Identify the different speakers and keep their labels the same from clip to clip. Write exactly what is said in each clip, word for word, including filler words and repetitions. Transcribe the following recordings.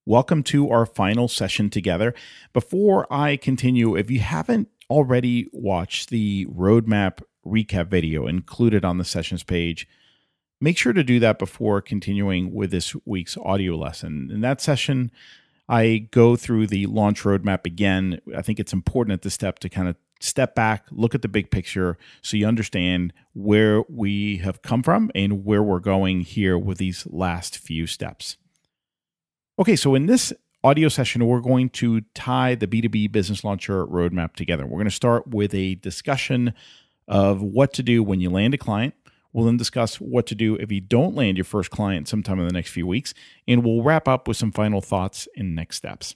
Speaker 1: Welcome to our final session together. Before I continue, if you haven't already watched the roadmap recap video included on the sessions page, make sure to do that before continuing with this week's audio lesson. In that session, I go through the launch roadmap again. I think it's important at this step to kind of step back, look at the big picture so you understand where we have come from and where we're going here with these last few steps. Okay, so in this audio session, we're going to tie the B two B Business Launcher roadmap together. We're going to start with a discussion of what to do when you land a client. We'll then discuss what to do if you don't land your first client sometime in the next few weeks, and we'll wrap up with some final thoughts and next steps.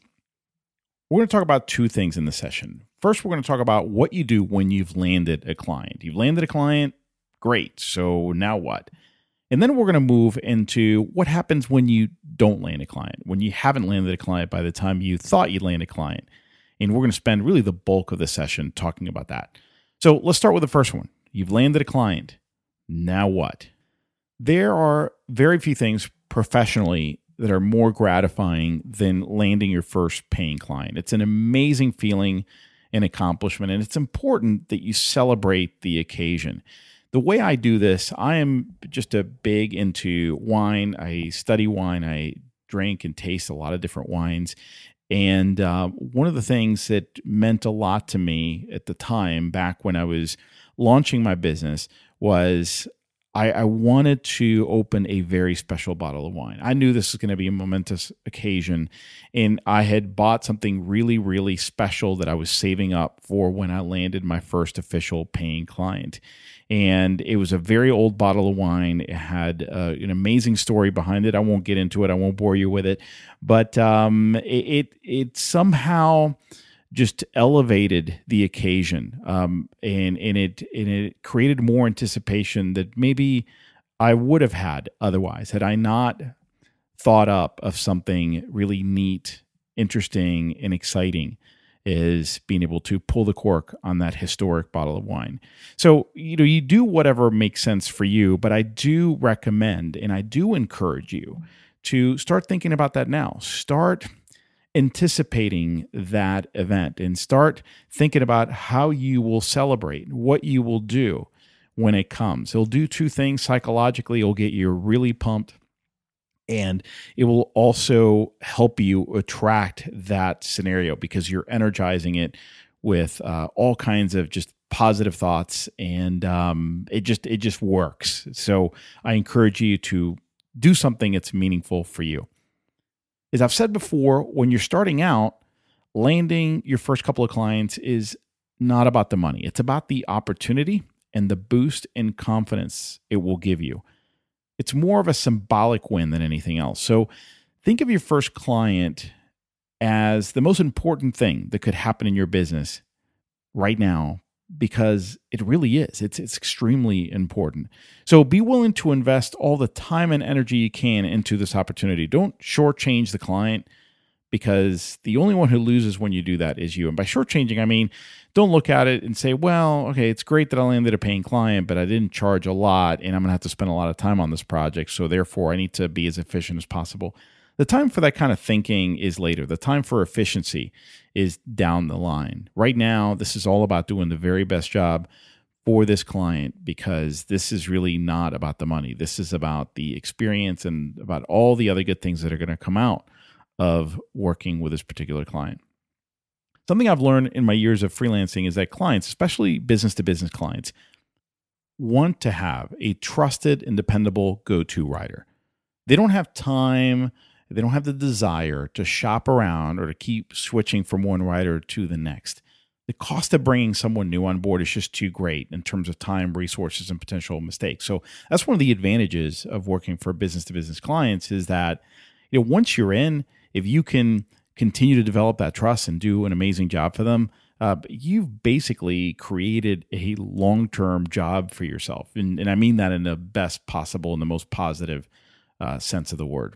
Speaker 1: We're going to talk about two things in this session. First, we're going to talk about what you do when you've landed a client. You've landed a client, great. So now what? And then we're going to move into what happens when you don't land a client, when you haven't landed a client by the time you thought you'd land a client. And we're going to spend really the bulk of the session talking about that. So let's start with the first one. You've landed a client. Now what? There are very few things professionally that are more gratifying than landing your first paying client. It's an amazing feeling and accomplishment, and it's important that you celebrate the occasion. The way I do this, I am just a big into wine. I study wine. I drink and taste a lot of different wines. And uh, one of the things that meant a lot to me at the time, back when I was launching my business, was I, I wanted to open a very special bottle of wine. I knew this was going to be a momentous occasion, and I had bought something really, really special that I was saving up for when I landed my first official paying client. And it was a very old bottle of wine. It had uh, an amazing story behind it. I won't get into it. I won't bore you with it. But um, it, it it somehow just elevated the occasion, um, and and it and it created more anticipation that maybe I would have had otherwise had I not thought up of something really neat, interesting, and exciting, is being able to pull the cork on that historic bottle of wine. So, you know, you do whatever makes sense for you, but I do recommend and I do encourage you to start thinking about that now. Start anticipating that event and start thinking about how you will celebrate, what you will do when it comes. It'll do two things psychologically. It'll get you really pumped, and it will also help you attract that scenario because you're energizing it with uh, all kinds of just positive thoughts, and um, it just it just works. So I encourage you to do something that's meaningful for you. As I've said before, when you're starting out, landing your first couple of clients is not about the money. It's about the opportunity and the boost in confidence it will give you. It's more of a symbolic win than anything else. So think of your first client as the most important thing that could happen in your business right now, because it really is. It's it's extremely important. So be willing to invest all the time and energy you can into this opportunity. Don't shortchange the client, because the only one who loses when you do that is you. And by shortchanging, I mean, don't look at it and say, well, okay, it's great that I landed a paying client, but I didn't charge a lot, and I'm going to have to spend a lot of time on this project, so therefore I need to be as efficient as possible. The time for that kind of thinking is later. The time for efficiency is down the line. Right now, this is all about doing the very best job for this client, because this is really not about the money. This is about the experience and about all the other good things that are going to come out of working with this particular client. Something I've learned in my years of freelancing is that clients, especially business-to-business clients, want to have a trusted and dependable go-to writer. They don't have time, they don't have the desire to shop around or to keep switching from one writer to the next. The cost of bringing someone new on board is just too great in terms of time, resources, and potential mistakes. So that's one of the advantages of working for business-to-business clients, is that, you know, once you're in, if you can continue to develop that trust and do an amazing job for them, uh, you've basically created a long-term job for yourself. And, and I mean that in the best possible and the most positive uh, sense of the word.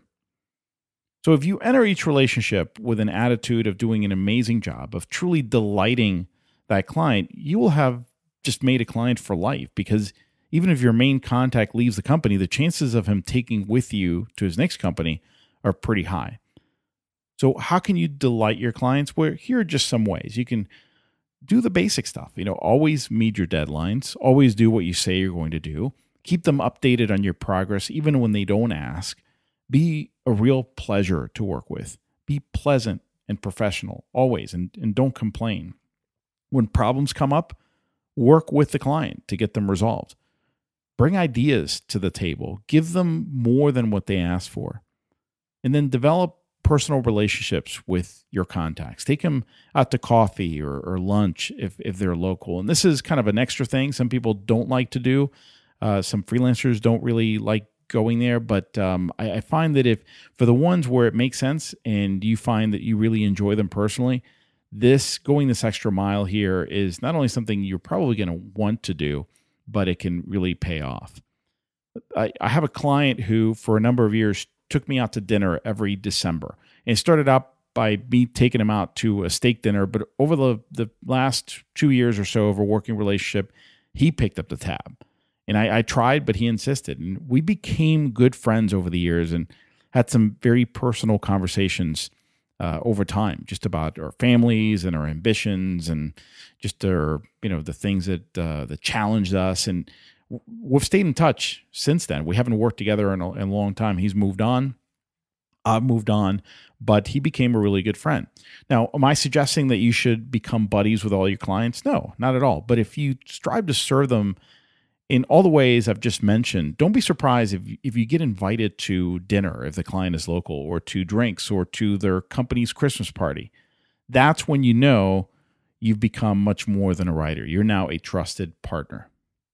Speaker 1: So if you enter each relationship with an attitude of doing an amazing job, of truly delighting that client, you will have just made a client for life, because even if your main contact leaves the company, the chances of him taking with you to his next company are pretty high. So how can you delight your clients? Well, here are just some ways. You can do the basic stuff. You know, always meet your deadlines, always do what you say you're going to do. Keep them updated on your progress even when they don't ask. Be a real pleasure to work with. Be pleasant and professional always, and, and don't complain. When problems come up, work with the client to get them resolved. Bring ideas to the table. Give them more than what they ask for. And then develop personal relationships with your contacts. Take them out to coffee or, or lunch if, if they're local. And this is kind of an extra thing some people don't like to do. Uh, some freelancers don't really like going there, but um, I, I find that if for the ones where it makes sense and you find that you really enjoy them personally, this going this extra mile here is not only something you're probably going to want to do, but it can really pay off. I, I have a client who, for a number of years, took me out to dinner every December. And it started out by me taking him out to a steak dinner, but over the, the last two years or so of a working relationship, he picked up the tab. And I, I tried, but he insisted. And we became good friends over the years and had some very personal conversations uh, over time, just about our families and our ambitions and just our, you know, the things that uh, that challenged us. And we've stayed in touch since then. We haven't worked together in a, in a long time. He's moved on. I've moved on, but he became a really good friend. Now, am I suggesting that you should become buddies with all your clients? No, not at all. But if you strive to serve them in all the ways I've just mentioned, don't be surprised if if you get invited to dinner if the client is local, or to drinks, or to their company's Christmas party. That's when you know you've become much more than a writer. You're now a trusted partner.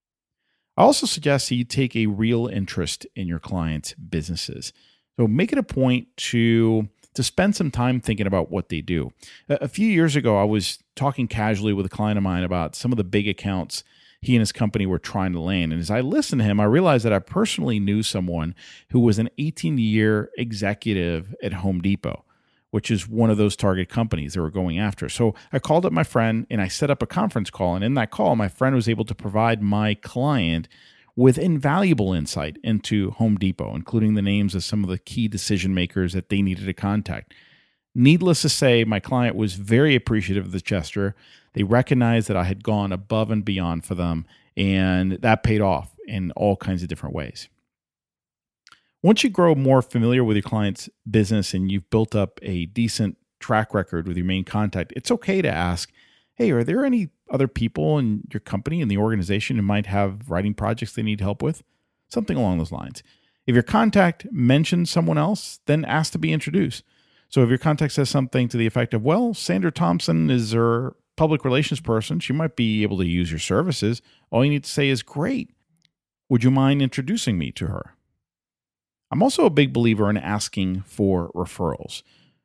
Speaker 1: I also suggest that you take a real interest in your clients' businesses. So make it a point to, to spend some time thinking about what they do. A, a few years ago, I was talking casually with a client of mine about some of the big accounts he and his company were trying to land. And as I listened to him, I realized that I personally knew someone who was an eighteen-year executive at Home Depot, which is one of those target companies they were going after. So I called up my friend and I set up a conference call. And in that call, my friend was able to provide my client with invaluable insight into Home Depot, including the names of some of the key decision makers that they needed to contact. Needless to say, my client was very appreciative of the gesture. They recognized that I had gone above and beyond for them, and that paid off in all kinds of different ways. Once you grow more familiar with your client's business and you've built up a decent track record with your main contact, it's okay to ask, hey, are there any other people in your company, in the organization, who might have writing projects they need help with? Something along those lines. If your contact mentions someone else, then ask to be introduced. So if your contact says something to the effect of, well, Sandra Thompson is her public relations person, she might be able to use your services. All you need to say is, great. Would you mind introducing me to her? I'm also a big believer in asking for referrals.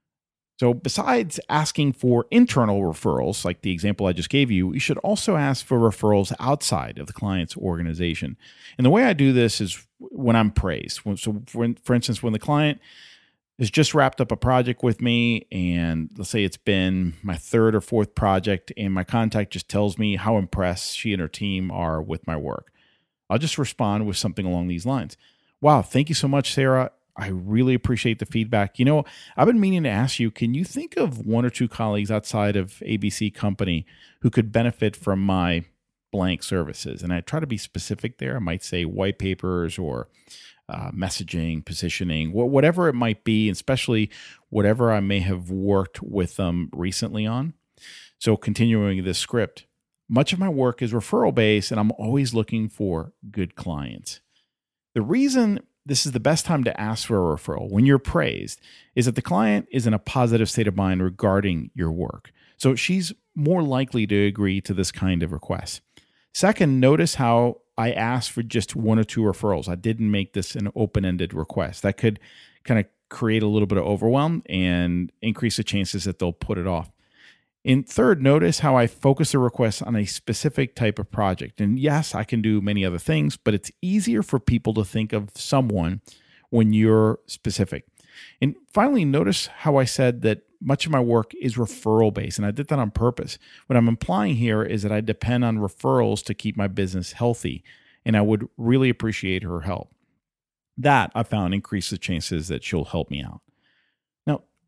Speaker 1: So besides asking for internal referrals, like the example I just gave you, you should also ask for referrals outside of the client's organization. And the way I do this is when I'm praised. So for, for instance, when the client has just wrapped up a project with me, and let's say it's been my third or fourth project, and my contact just tells me how impressed she and her team are with my work, I'll just respond with something along these lines. Wow, thank you so much, Sarah. I really appreciate the feedback. You know, I've been meaning to ask you, can you think of one or two colleagues outside of A B C Company who could benefit from my blank services? And I try to be specific there. I might say white papers or uh, messaging, positioning, wh- whatever it might be, especially whatever I may have worked with them recently on. So continuing this script, much of my work is referral based, and I'm always looking for good clients. The reason this is the best time to ask for a referral when you're praised is that the client is in a positive state of mind regarding your work. So she's more likely to agree to this kind of request. Second, notice how I asked for just one or two referrals. I didn't make this an open-ended request. That could kind of create a little bit of overwhelm and increase the chances that they'll put it off. And third, notice how I focus the request on a specific type of project. And yes, I can do many other things, but it's easier for people to think of someone when you're specific. And finally, notice how I said that much of my work is referral based, and I did that on purpose. What I'm implying here is that I depend on referrals to keep my business healthy, and I would really appreciate her help. That, I found, increases the chances that she'll help me out. Now,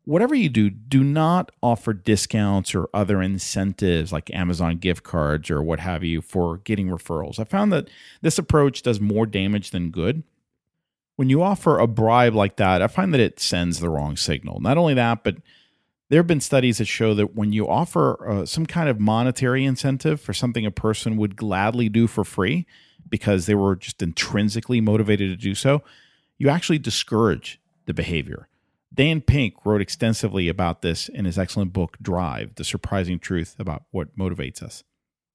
Speaker 1: whatever you do, do not offer discounts or other incentives like Amazon gift cards or what have you for getting referrals. I found that this approach does more damage than good. When you offer a bribe like that, I find that it sends the wrong signal. Not only that, but there have been studies that show that when you offer uh, some kind of monetary incentive for something a person would gladly do for free because they were just intrinsically motivated to do so, you actually discourage the behavior. Dan Pink wrote extensively about this in his excellent book, Drive, The Surprising Truth About What Motivates Us.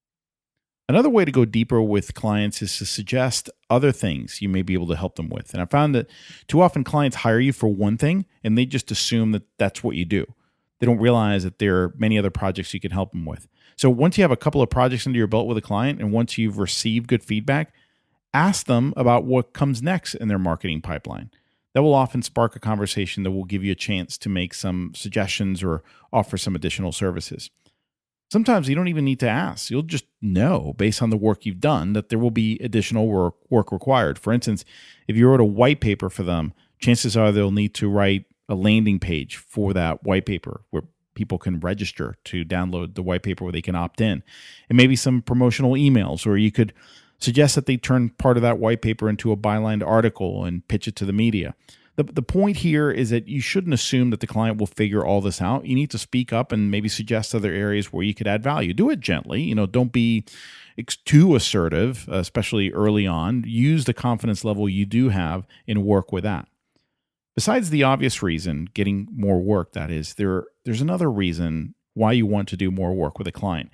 Speaker 1: Another way to go deeper with clients is to suggest other things you may be able to help them with. And I found that too often clients hire you for one thing and they just assume that that's what you do. They don't realize that there are many other projects you can help them with. So once you have a couple of projects under your belt with a client and once you've received good feedback, ask them about what comes next in their marketing pipeline. That will often spark a conversation that will give you a chance to make some suggestions or offer some additional services. Sometimes you don't even need to ask. You'll just know based on the work you've done that there will be additional work, work required. For instance, if you wrote a white paper for them, chances are they'll need to write a landing page for that white paper where people can register to download the white paper where they can opt in. And maybe some promotional emails, or you could suggest that they turn part of that white paper into a bylined article and pitch it to the media. The, the point here is that you shouldn't assume that the client will figure all this out. You need to speak up and maybe suggest other areas where you could add value. Do it gently. You know, don't be ex- too assertive, especially early on. Use the confidence level you do have and work with that. Besides the obvious reason, getting more work, that is, there, there's another reason why you want to do more work with a client.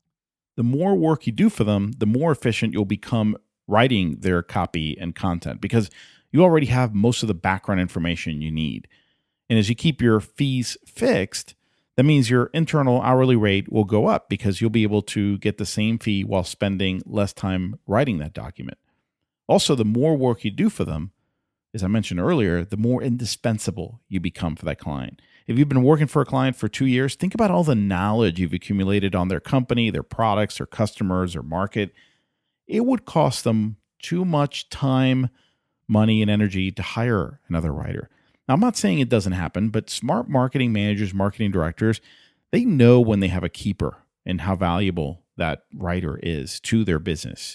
Speaker 1: The more work you do for them, the more efficient you'll become writing their copy and content because you already have most of the background information you need. And as you keep your fees fixed, that means your internal hourly rate will go up because you'll be able to get the same fee while spending less time writing that document. Also, the more work you do for them, as I mentioned earlier, the more indispensable you become for that client. If you've been working for a client for two years, think about all the knowledge you've accumulated on their company, their products, their customers, or market. It would cost them too much time, money, and energy to hire another writer. Now, I'm not saying it doesn't happen, but smart marketing managers, marketing directors, they know when they have a keeper and how valuable that writer is to their business.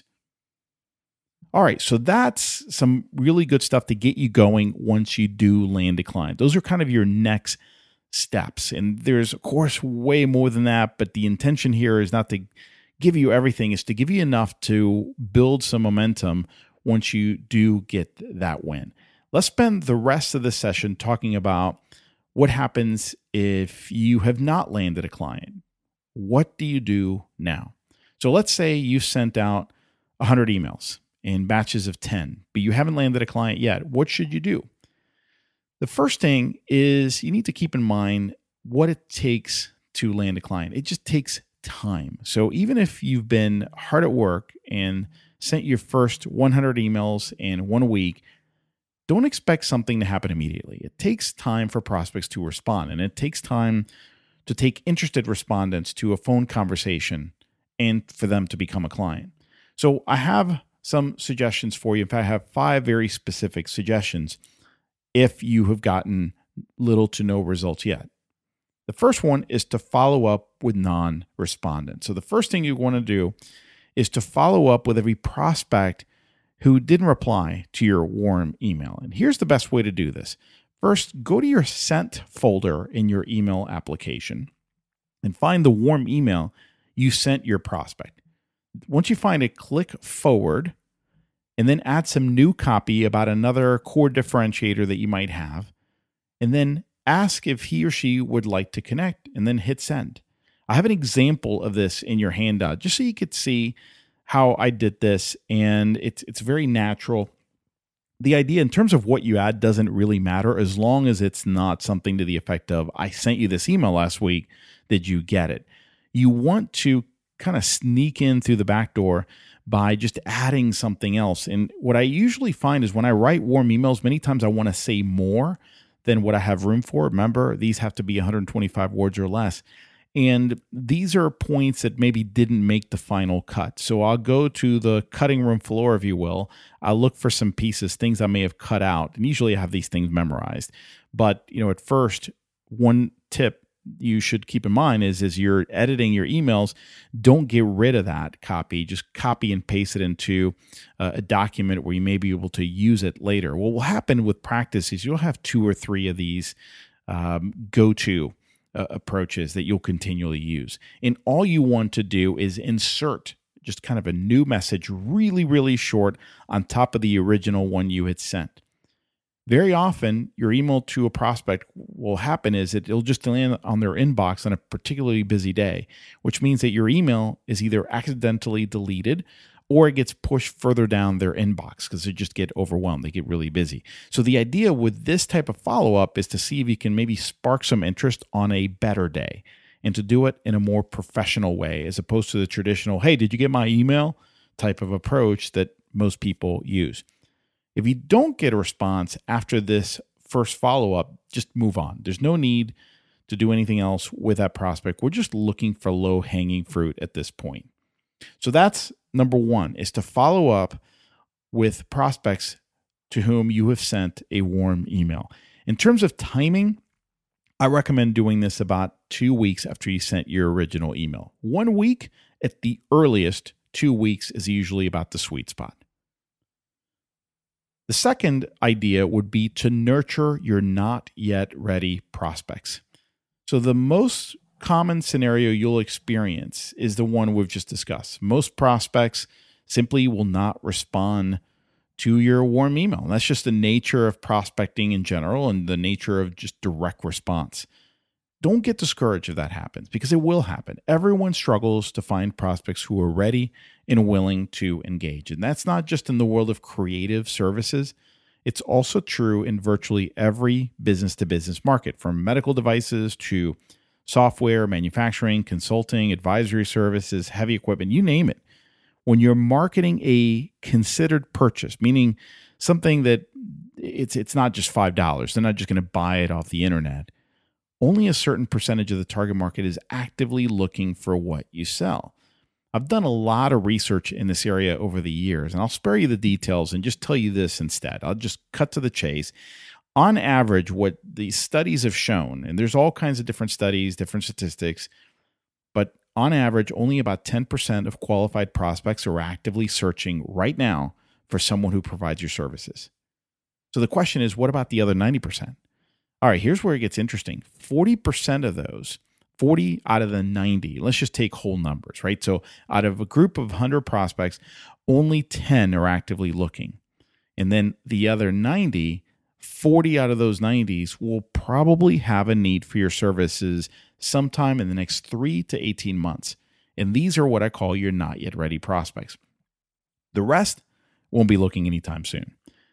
Speaker 1: All right, so that's some really good stuff to get you going once you do land a client. Those are kind of your next steps. And there's, of course, way more than that, but the intention here is not to give you everything, it's to give you enough to build some momentum once you do get that win. Let's spend the rest of the session talking about what happens if you have not landed a client. What do you do now? So let's say you sent out one hundred emails in batches of ten, but you haven't landed a client yet. What should you do? The first thing is you need to keep in mind what it takes to land a client. It just takes time. So even if you've been hard at work and sent your first one hundred emails in one week, don't expect something to happen immediately. It takes time for prospects to respond, and it takes time to take interested respondents to a phone conversation and for them to become a client. So I have some suggestions for you. In fact, I have five very specific suggestions if you have gotten little to no results yet. The first one is to follow up with non-respondents. So the first thing you want to do is to follow up with every prospect who didn't reply to your warm email. And here's the best way to do this. First, go to your sent folder in your email application and find the warm email you sent your prospect. Once you find it, click forward and then add some new copy about another core differentiator that you might have. And then ask if he or she would like to connect and then hit send. I have an example of this in your handout just so you could see how I did this, and it's it's very natural. The idea in terms of what you add doesn't really matter as long as it's not something to the effect of, I sent you this email last week, did you get it? You want to kind of sneak in through the back door by just adding something else. And what I usually find is when I write warm emails, many times I want to say more than what I have room for. Remember, these have to be one hundred twenty-five words or less. And these are points that maybe didn't make the final cut. So I'll go to the cutting room floor, if you will. I'll look for some pieces, things I may have cut out. And usually I have these things memorized. But, you know, at first, one tip you should keep in mind is as you're editing your emails, don't get rid of that copy. Just copy and paste it into uh, a document where you may be able to use it later. What will happen with practice is you'll have two or three of these um, go-to uh, approaches that you'll continually use. And all you want to do is insert just kind of a new message, really, really short, on top of the original one you had sent. Very often, your email to a prospect will happen is that it'll just land on their inbox on a particularly busy day, which means that your email is either accidentally deleted or it gets pushed further down their inbox because they just get overwhelmed. They get really busy. So the idea with this type of follow-up is to see if you can maybe spark some interest on a better day and to do it in a more professional way as opposed to the traditional, hey, did you get my email type of approach that most people use. If you don't get a response after this first follow-up, just move on. There's no need to do anything else with that prospect. We're just looking for low-hanging fruit at this point. So that's number one, is to follow up with prospects to whom you have sent a warm email. In terms of timing, I recommend doing this about two weeks after you sent your original email. One week at the earliest, two weeks is usually about the sweet spot. The second idea would be to nurture your not yet ready prospects. So the most common scenario you'll experience is the one we've just discussed. Most prospects simply will not respond to your warm email. And that's just the nature of prospecting in general and the nature of just direct response. Don't get discouraged if that happens, because it will happen. Everyone struggles to find prospects who are ready and willing to engage. And that's not just in the world of creative services. It's also true in virtually every business-to-business market, from medical devices to software, manufacturing, consulting, advisory services, heavy equipment, you name it. When you're marketing a considered purchase, meaning something that it's it's not just five dollars, they're not just going to buy it off the internet. Only a certain percentage of the target market is actively looking for what you sell. I've done a lot of research in this area over the years, and I'll spare you the details and just tell you this instead. I'll just cut to the chase. On average, what the studies have shown, and there's all kinds of different studies, different statistics, but on average, only about ten percent of qualified prospects are actively searching right now for someone who provides your services. So the question is, what about the other ninety percent? All right, here's where it gets interesting. forty percent of those, forty out of the ninety, let's just take whole numbers, right? So out of a group of one hundred prospects, only ten are actively looking. And then the other ninety, forty out of those nineties will probably have a need for your services sometime in the next three to eighteen months. And these are what I call your not yet ready prospects. The rest won't be looking anytime soon.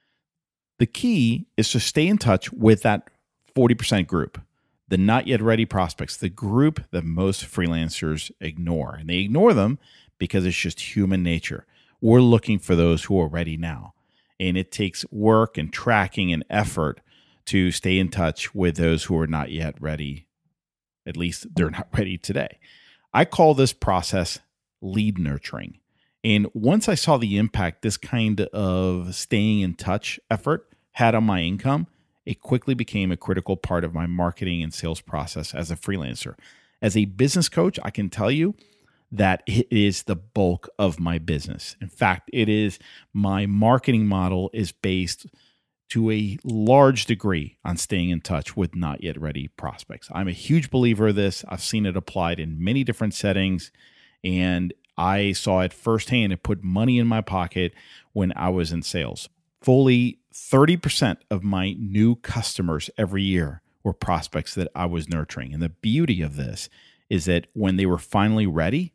Speaker 1: The key is to stay in touch with that forty percent group, the not yet ready prospects, the group that most freelancers ignore. And they ignore them because it's just human nature. We're looking for those who are ready now. And it takes work and tracking and effort to stay in touch with those who are not yet ready. At least they're not ready today. I call this process lead nurturing. And once I saw the impact this kind of staying in touch effort had on my income, it quickly became a critical part of my marketing and sales process as a freelancer. As a business coach, I can tell you that it is the bulk of my business. In fact, it is my marketing model is based to a large degree on staying in touch with not yet ready prospects. I'm a huge believer of this. I've seen it applied in many different settings, and I saw it firsthand. It put money in my pocket when I was in sales. Fully thirty percent of my new customers every year were prospects that I was nurturing. And the beauty of this is that when they were finally ready,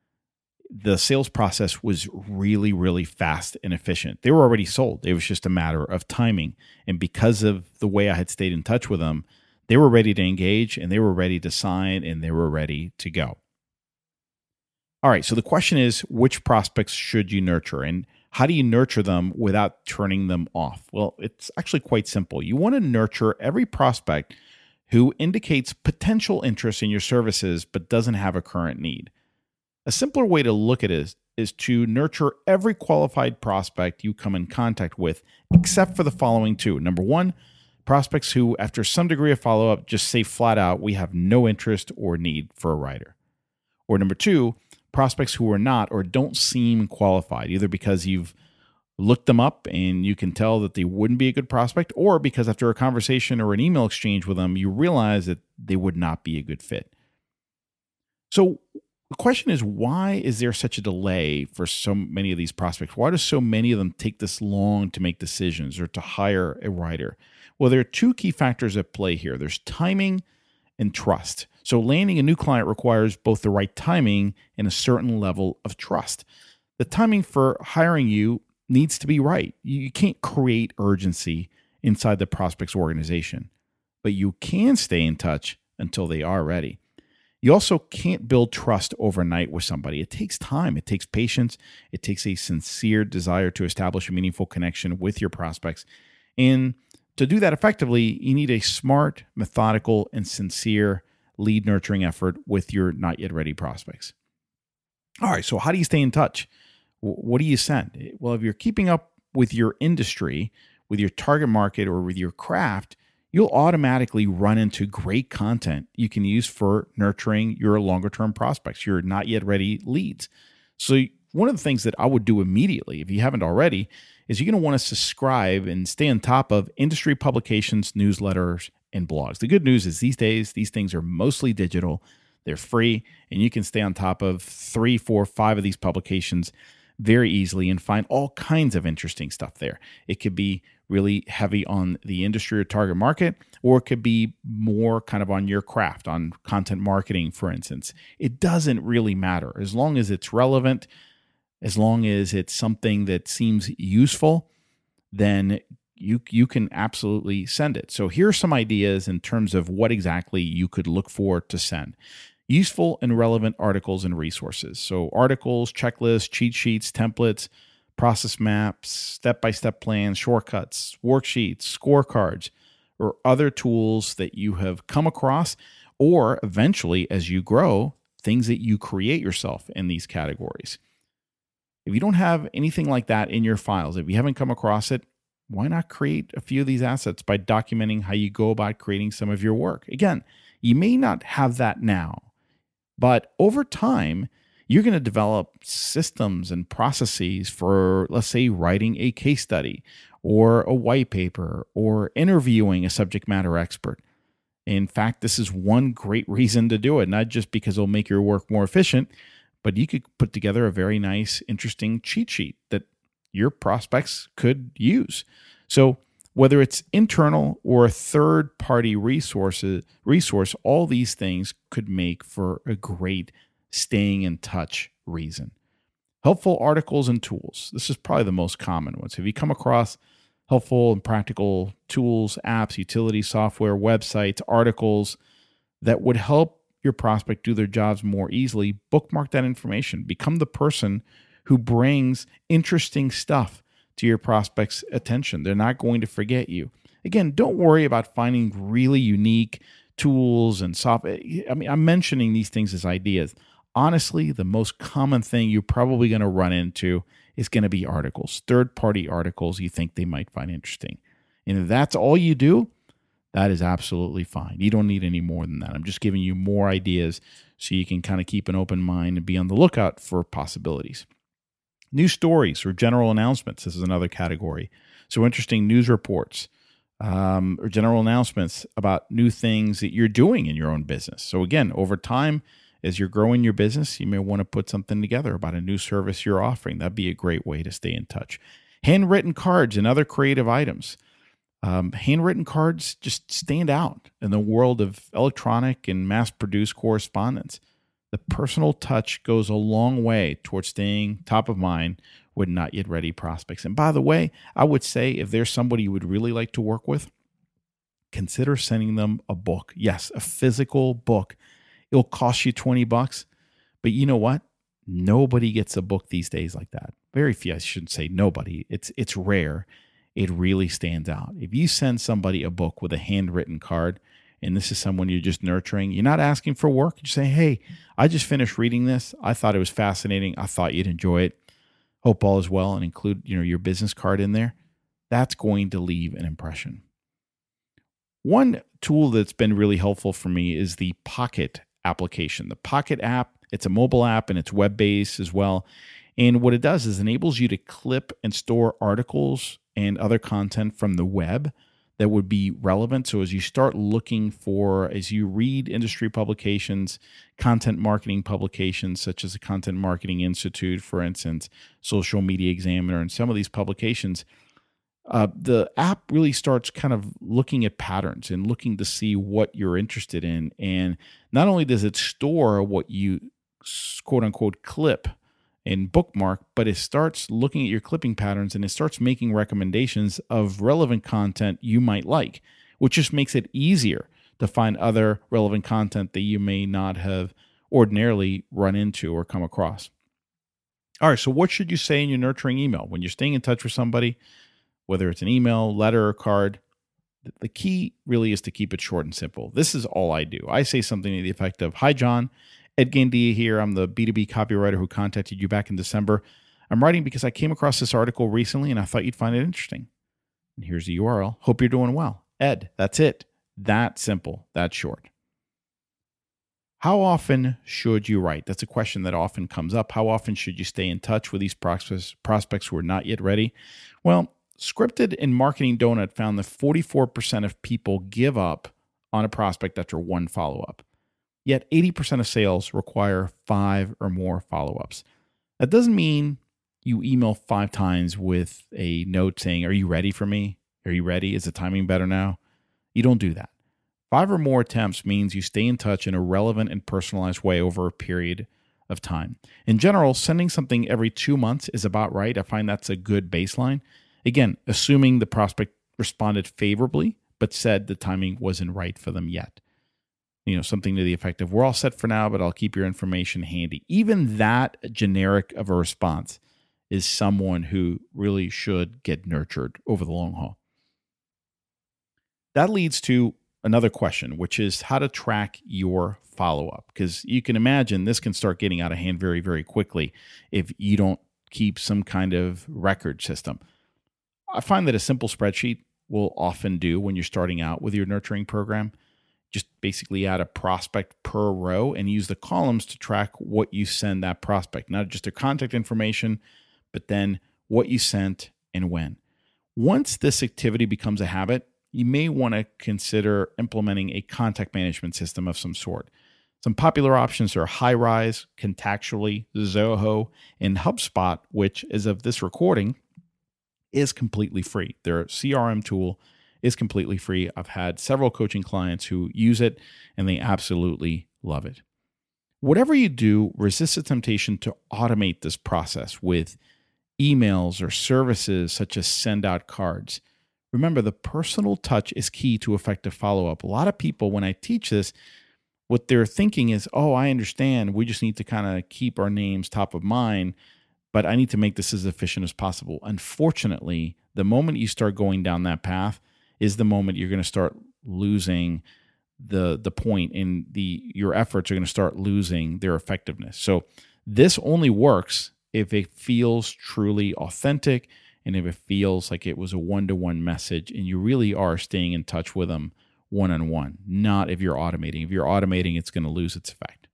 Speaker 1: the sales process was really, really fast and efficient. They were already sold. It was just a matter of timing. And because of the way I had stayed in touch with them, they were ready to engage and they were ready to sign and they were ready to go. All right, so the question is, which prospects should you nurture? And how do you nurture them without turning them off? Well, it's actually quite simple. You want to nurture every prospect who indicates potential interest in your services but doesn't have a current need. A simpler way to look at it is, is to nurture every qualified prospect you come in contact with, except for the following two. Number one, Prospects who, after some degree of follow-up, just say flat out, we have no interest or need for a writer. Or number two, prospects who are not or don't seem qualified, either because you've looked them up and you can tell that they wouldn't be a good prospect, or because after a conversation or an email exchange with them, you realize that they would not be a good fit. So the question is, why is there such a delay for so many of these prospects? Why do so many of them take this long to make decisions or to hire a writer? Well, there are two key factors at play here. There's timing and trust. So landing a new client requires both the right timing and a certain level of trust. The timing for hiring you needs to be right. You can't create urgency inside the prospect's organization, but you can stay in touch until they are ready. You also can't build trust overnight with somebody. It takes time. It takes patience. It takes a sincere desire to establish a meaningful connection with your prospects. And to do that effectively, you need a smart, methodical, and sincere lead nurturing effort with your not yet ready prospects. All right, so how do you stay in touch? What do you send? Well, if you're keeping up with your industry, with your target market, or with your craft, you'll automatically run into great content you can use for nurturing your longer term prospects, your not yet ready leads. So one of the things that I would do immediately, if you haven't already, is you're going to want to subscribe and stay on top of industry publications, newsletters, and blogs. The good news is these days, these things are mostly digital. They're free, and you can stay on top of three, four, five of these publications very easily and find all kinds of interesting stuff there. It could be really heavy on the industry or target market, or it could be more kind of on your craft, on content marketing, for instance. It doesn't really matter. As long as it's relevant, as long as it's something that seems useful, then you you can absolutely send it. So here are some ideas in terms of what exactly you could look for to send. Useful and relevant articles and resources. So articles, checklists, cheat sheets, templates, process maps, step-by-step plans, shortcuts, worksheets, scorecards, or other tools that you have come across, or eventually, as you grow, things that you create yourself in these categories. If you don't have anything like that in your files, if you haven't come across it, why not create a few of these assets by documenting how you go about creating some of your work? Again, you may not have that now, but over time, you're going to develop systems and processes for, let's say, writing a case study or a white paper or interviewing a subject matter expert. In fact, this is one great reason to do it, not just because it'll make your work more efficient, but you could put together a very nice, interesting cheat sheet that your prospects could use. So whether it's internal or a third-party resources, resource, all these things could make for a great staying in touch reason. Helpful articles and tools. This is probably the most common ones. Have you come across helpful and practical tools, apps, utility software, websites, articles that would help your prospect do their jobs more easily? Bookmark that information. Become the person who brings interesting stuff to your prospect's attention. They're not going to forget you. Again, don't worry about finding really unique tools and software. I mean, I'm mentioning these things as ideas. Honestly, the most common thing you're probably going to run into is going to be articles, third-party articles you think they might find interesting. And if that's all you do, that is absolutely fine. You don't need any more than that. I'm just giving you more ideas so you can kind of keep an open mind and be on the lookout for possibilities. News stories or general announcements. This is another category. So interesting news reports um, or general announcements about new things that you're doing in your own business. So again, over time, as you're growing your business, you may want to put something together about a new service you're offering. That'd be a great way to stay in touch. Handwritten cards and other creative items. Um, handwritten cards just stand out in the world of electronic and mass-produced correspondence. The personal touch goes a long way towards staying top of mind with not yet ready prospects. And by the way, I would say if there's somebody you would really like to work with, consider sending them a book. Yes, a physical book. It'll cost you twenty bucks, but you know what? Nobody gets a book these days like that. Very few. I shouldn't say nobody. It's it's rare. It really stands out. If you send somebody a book with a handwritten card, and this is someone you're just nurturing, you're not asking for work. You say, hey, I just finished reading this. I thought it was fascinating. I thought you'd enjoy it. Hope all is well, and include, you know, your business card in there. That's going to leave an impression. One tool that's been really helpful for me is the Pocket application. The Pocket app, it's a mobile app and it's web-based as well. And what it does is enables you to clip and store articles and other content from the web that would be relevant. So as you start looking for, as you read industry publications, content marketing publications, such as the Content Marketing Institute, for instance, Social Media Examiner, and some of these publications, uh, the app really starts kind of looking at patterns and looking to see what you're interested in. And not only does it store what you quote unquote clip and bookmark, but it starts looking at your clipping patterns and it starts making recommendations of relevant content you might like, which just makes it easier to find other relevant content that you may not have ordinarily run into or come across. All right, so what should you say in your nurturing email when you're staying in touch with somebody, whether it's an email, letter, or card? The key really is to keep it short and simple. This is all I do. I say something to the effect of, "Hi, John. Ed Gandia here. I'm the B two B copywriter who contacted you back in December. I'm writing because I came across this article recently and I thought you'd find it interesting. And here's the U R L. Hope you're doing well. Ed." That's it. That simple. That short. How often should you write? That's a question that often comes up. How often should you stay in touch with these prospects, prospects who are not yet ready? Well, Scripted and Marketing Donut found that forty-four percent of people give up on a prospect after one follow-up. Yet eighty percent of sales require five or more follow-ups. That doesn't mean you email five times with a note saying, "Are you ready for me? Are you ready? Is the timing better now?" You don't do that. Five or more attempts means you stay in touch in a relevant and personalized way over a period of time. In general, sending something every two months is about right. I find that's a good baseline. Again, assuming the prospect responded favorably, but said the timing wasn't right for them yet. You know, something to the effect of, "We're all set for now, but I'll keep your information handy." Even that generic of a response is someone who really should get nurtured over the long haul. That leads to another question, which is how to track your follow-up. Because you can imagine this can start getting out of hand very, very quickly if you don't keep some kind of record system. I find that a simple spreadsheet will often do when you're starting out with your nurturing program. Just basically add a prospect per row and use the columns to track what you send that prospect, not just their contact information, but then what you sent and when. Once this activity becomes a habit, you may want to consider implementing a contact management system of some sort. Some popular options are Highrise, Contactually, Zoho, and HubSpot, which, as of this recording, is completely free. Their C R M tool is completely free. I've had several coaching clients who use it, and they absolutely love it. Whatever you do, resist the temptation to automate this process with emails or services such as send out cards. Remember, the personal touch is key to effective follow-up. A lot of people, when I teach this, what they're thinking is, "Oh, I understand. We just need to kind of keep our names top of mind, but I need to make this as efficient as possible." Unfortunately, the moment you start going down that path is the moment you're going to start losing the the point, and the your efforts are going to start losing their effectiveness. So this only works if it feels truly authentic and if it feels like it was a one-to-one message and you really are staying in touch with them one-on-one, not if you're automating. If you're automating, it's going to lose its effect.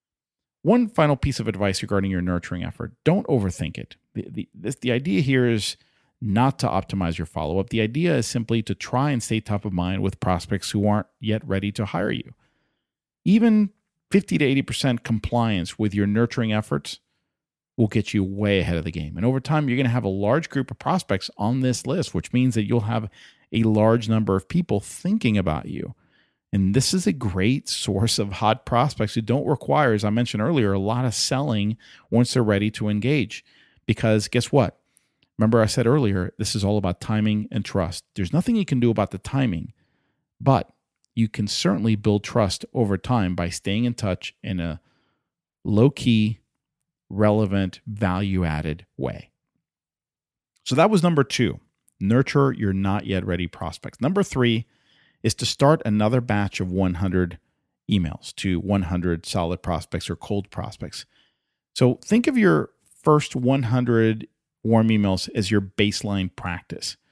Speaker 1: One final piece of advice regarding your nurturing effort: don't overthink it. The, the, this, the idea here is not to optimize your follow-up. The idea is simply to try and stay top of mind with prospects who aren't yet ready to hire you. Even fifty to eighty percent compliance with your nurturing efforts will get you way ahead of the game. And over time, you're going to have a large group of prospects on this list, which means that you'll have a large number of people thinking about you. And this is a great source of hot prospects who don't require, as I mentioned earlier, a lot of selling once they're ready to engage. Because guess what? Remember I said earlier, this is all about timing and trust. There's nothing you can do about the timing, but you can certainly build trust over time by staying in touch in a low-key, relevant, value-added way. So that was number two, nurture your not yet ready prospects. Number three is to start another batch of one hundred emails to one hundred solid prospects or cold prospects. So think of your first one hundred warm emails as your baseline practice.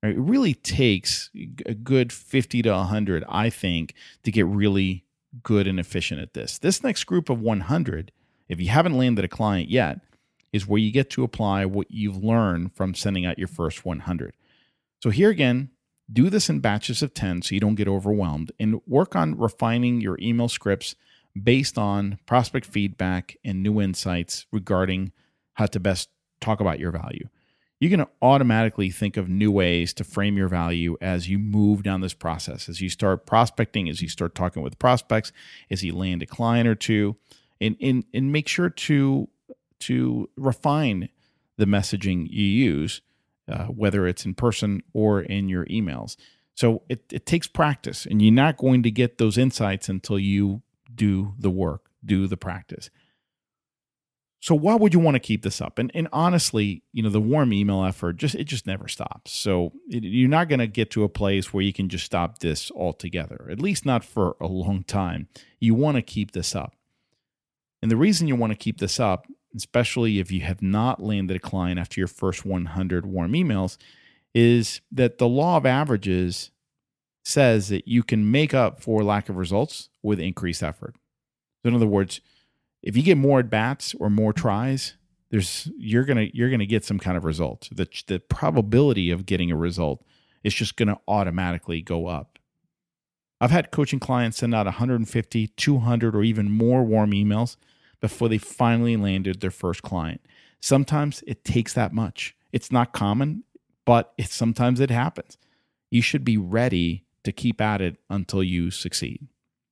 Speaker 1: Right? It really takes a good fifty to one hundred, I think, to get really good and efficient at this. This next group of one hundred, if you haven't landed a client yet, is where you get to apply what you've learned from sending out your first one hundred. So here again, do this in batches of ten so you don't get overwhelmed, and work on refining your email scripts based on prospect feedback and new insights regarding how to best talk about your value. You're going to automatically think of new ways to frame your value as you move down this process, as you start prospecting, as you start talking with prospects, as you land a client or two, and, and, and make sure to, to refine the messaging you use, uh, whether it's in person or in your emails. So it, it takes practice, and you're not going to get those insights until you do the work, do the practice. So why would you want to keep this up? And and honestly, you know, the warm email effort, just it just never stops. So it, you're not going to get to a place where you can just stop this altogether, at least not for a long time. You want to keep this up. And the reason you want to keep this up, especially if you have not landed a client after your first one hundred warm emails, is that the law of averages says that you can make up for lack of results with increased effort. So in other words, if you get more at bats or more tries, there's you're gonna you're gonna get some kind of result. The the probability of getting a result is just gonna automatically go up. I've had coaching clients send out one hundred fifty, two hundred, or even more warm emails before they finally landed their first client. Sometimes it takes that much. It's not common, but it sometimes it happens. You should be ready to keep at it until you succeed.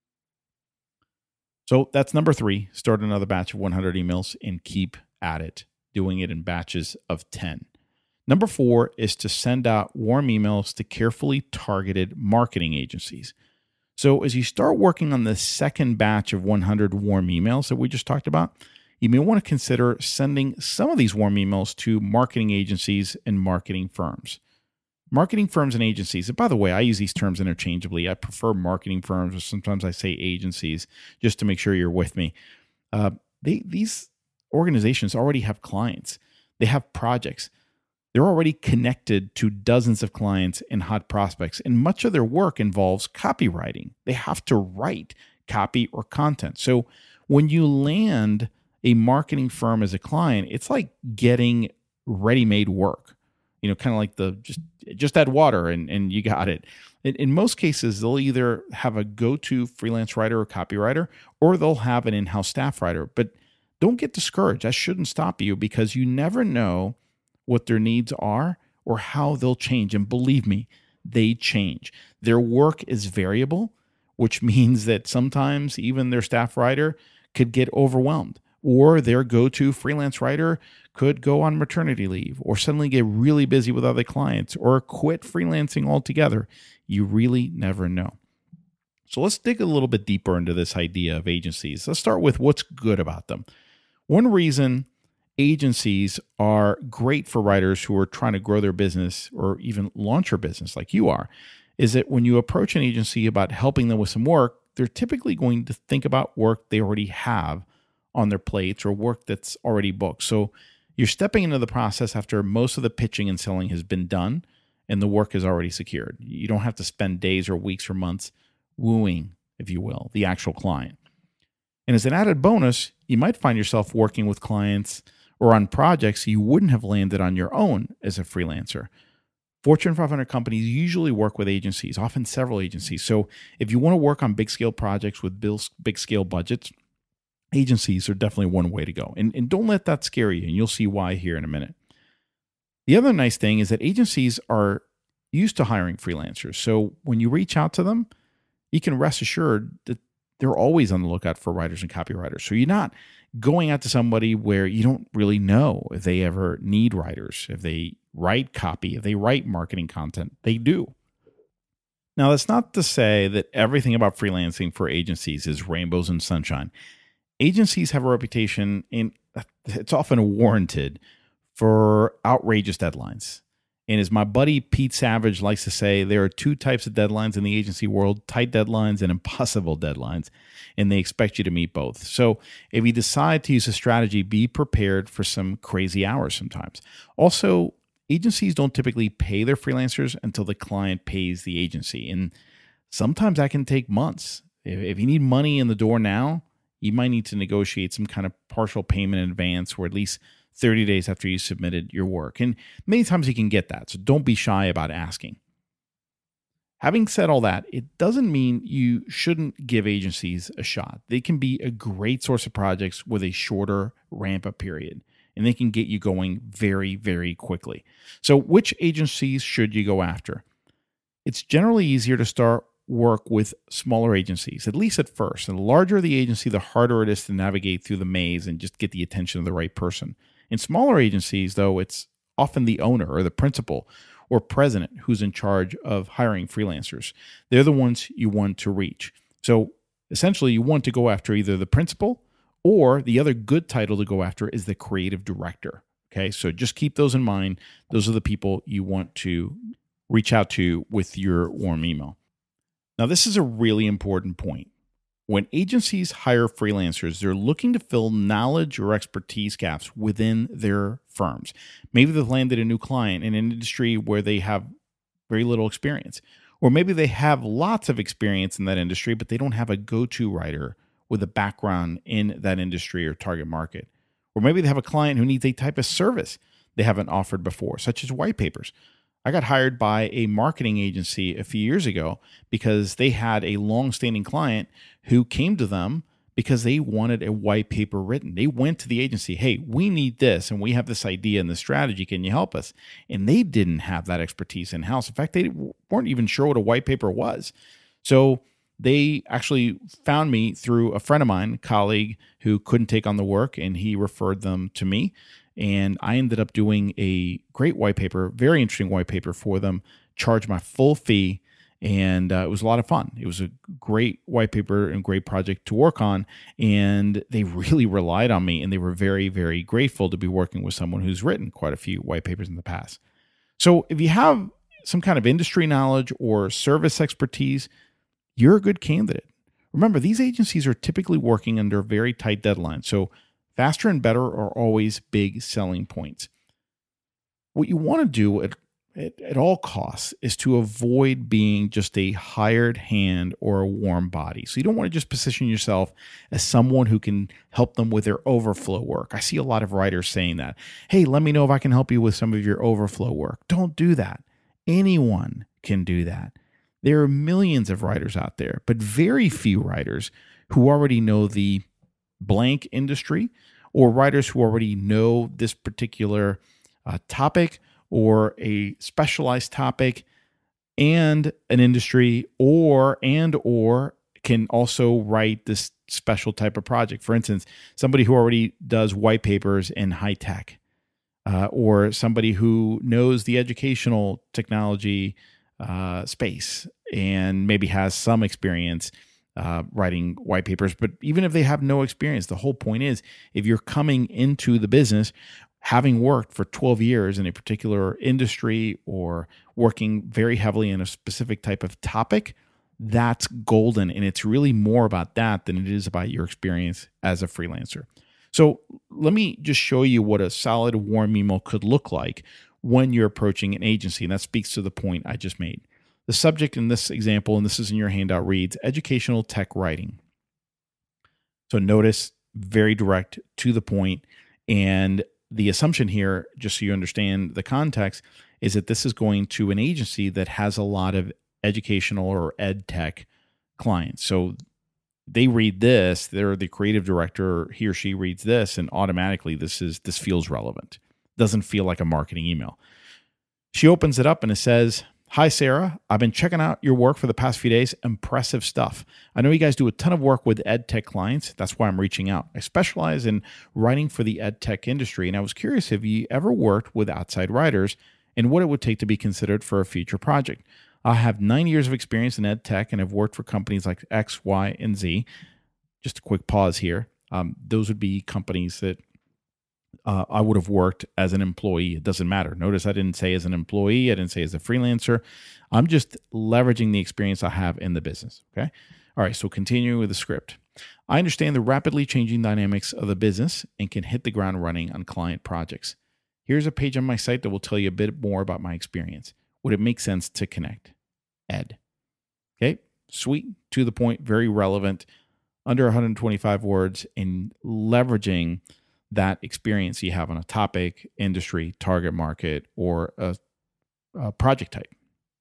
Speaker 1: So that's number three. Start another batch of one hundred emails and keep at it, doing it in batches of ten. Number four is to send out warm emails to carefully targeted marketing agencies. So as you start working on the second batch of one hundred warm emails that we just talked about, you may want to consider sending some of these warm emails to marketing agencies and marketing firms. Marketing firms and agencies, and by the way, I use these terms interchangeably. I prefer marketing firms, or sometimes I say agencies, just to make sure you're with me. Uh, they, these organizations already have clients. They have projects. They're already connected to dozens of clients and hot prospects, and much of their work involves copywriting. They have to write copy or content. So when you land a marketing firm as a client, it's like getting ready-made work. You know, kind of like the just just add water and, and you got it. In, in most cases, they'll either have a go-to freelance writer or copywriter, or they'll have an in-house staff writer. But don't get discouraged. That shouldn't stop you, because you never know what their needs are or how they'll change. And believe me, they change. Their work is variable, which means that sometimes even their staff writer could get overwhelmed, or their go-to freelance writer could go on maternity leave, or suddenly get really busy with other clients, or quit freelancing altogether. You really never know. So let's dig a little bit deeper into this idea of agencies. Let's start with what's good about them. One reason agencies are great for writers who are trying to grow their business or even launch their business like you are is that when you approach an agency about helping them with some work, they're typically going to think about work they already have on their plates or work that's already booked. So you're stepping into the process after most of the pitching and selling has been done and the work is already secured. You don't have to spend days or weeks or months wooing, if you will, the actual client. And as an added bonus, you might find yourself working with clients or on projects you wouldn't have landed on your own as a freelancer. Fortune five hundred companies usually work with agencies, often several agencies. So if you want to work on big scale projects with big scale budgets, agencies are definitely one way to go. And, and don't let that scare you, and you'll see why here in a minute. The other nice thing is that agencies are used to hiring freelancers. So when you reach out to them, you can rest assured that they're always on the lookout for writers and copywriters. So you're not going out to somebody where you don't really know if they ever need writers, if they write copy, if they write marketing content. They do. Now, that's not to say that everything about freelancing for agencies is rainbows and sunshine. Agencies have a reputation, and it's often warranted, for outrageous deadlines. And as my buddy Pete Savage likes to say, there are two types of deadlines in the agency world: tight deadlines and impossible deadlines. And they expect you to meet both. So if you decide to use a strategy, be prepared for some crazy hours sometimes. Also, agencies don't typically pay their freelancers until the client pays the agency. And sometimes that can take months. If, if you need money in the door now, you might need to negotiate some kind of partial payment in advance or at least thirty days after you submitted your work. And many times you can get that. So don't be shy about asking. Having said all that, it doesn't mean you shouldn't give agencies a shot. They can be a great source of projects with a shorter ramp-up period, and they can get you going very, very quickly. So which agencies should you go after? It's generally easier to start work with smaller agencies, at least at first. And the larger the agency, the harder it is to navigate through the maze and just get the attention of the right person. In smaller agencies, though, it's often the owner or the principal or president who's in charge of hiring freelancers. They're the ones you want to reach. So essentially, you want to go after either the principal or the other good title to go after is the creative director. Okay, so just keep those in mind. Those are the people you want to reach out to with your warm email. Now, this is a really important point. When agencies hire freelancers, they're looking to fill knowledge or expertise gaps within their firms. Maybe they've landed a new client in an industry where they have very little experience. Or maybe they have lots of experience in that industry, but they don't have a go-to writer with a background in that industry or target market. Or maybe they have a client who needs a type of service they haven't offered before, such as white papers. I got hired by a marketing agency a few years ago because they had a long-standing client who came to them because they wanted a white paper written. They went to the agency, hey, we need this, and we have this idea and this strategy. Can you help us? And they didn't have that expertise in-house. In fact, they weren't even sure what a white paper was. So they actually found me through a friend of mine, a colleague who couldn't take on the work, and he referred them to me. And I ended up doing a great white paper, very interesting white paper for them, charged my full fee, and uh, it was a lot of fun. It was a great white paper and great project to work on, and they really relied on me, and they were very, very grateful to be working with someone who's written quite a few white papers in the past. So if you have some kind of industry knowledge or service expertise, you're a good candidate. Remember, these agencies are typically working under very tight deadlines, so faster and better are always big selling points. What you want to do at, at, at all costs is to avoid being just a hired hand or a warm body. So you don't want to just position yourself as someone who can help them with their overflow work. I see a lot of writers saying that. Hey, let me know if I can help you with some of your overflow work. Don't do that. Anyone can do that. There are millions of writers out there, but very few writers who already know the blank industry or writers who already know this particular uh, topic or a specialized topic and an industry or and or can also write this special type of project. For instance, somebody who already does white papers in high tech uh, or somebody who knows the educational technology uh, space and maybe has some experience Uh, writing white papers. But even if they have no experience, the whole point is if you're coming into the business, having worked for twelve years in a particular industry or working very heavily in a specific type of topic, that's golden. And it's really more about that than it is about your experience as a freelancer. So let me just show you what a solid warm email could look like when you're approaching an agency. And that speaks to the point I just made. The subject in this example, and this is in your handout, reads Educational Tech Writing. So notice, very direct, to the point. And the assumption here, just so you understand the context, is that this is going to an agency that has a lot of educational or ed tech clients. So they read this, they're the creative director, he or she reads this, and automatically this is this feels relevant. Doesn't feel like a marketing email. She opens it up and it says, Hi, Sarah. I've been checking out your work for the past few days. Impressive stuff. I know you guys do a ton of work with ed tech clients. That's why I'm reaching out. I specialize in writing for the ed tech industry, and I was curious if you ever worked with outside writers and what it would take to be considered for a future project. I have nine years of experience in ed tech, and I've worked for companies like X, Y, and Z. Just a quick pause here. Um, those would be companies that Uh, I would have worked as an employee. It doesn't matter. Notice I didn't say as an employee. I didn't say as a freelancer. I'm just leveraging the experience I have in the business. Okay. All right. So continuing with the script. I understand the rapidly changing dynamics of the business and can hit the ground running on client projects. Here's a page on my site that will tell you a bit more about my experience. Would it make sense to connect? Ed. Okay, sweet, to the point, very relevant, under one hundred twenty-five words, and leveraging that experience you have on a topic, industry, target market, or a, a project type.